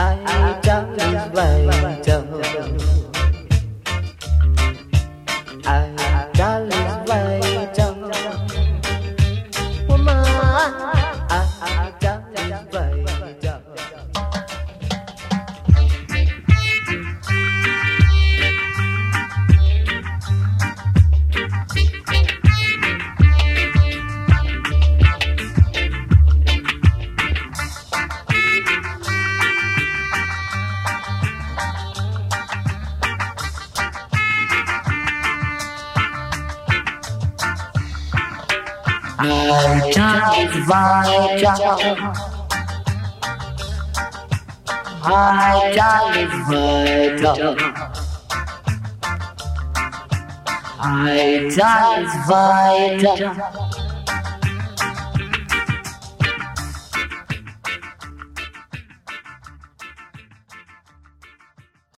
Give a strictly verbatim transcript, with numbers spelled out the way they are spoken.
ai chẳng vậy chồng, ai chẳng vậy chồng, mà ai chẳng vậy chồng. Ai trái vai trao, ai trái vai trao, ai trái vai trao.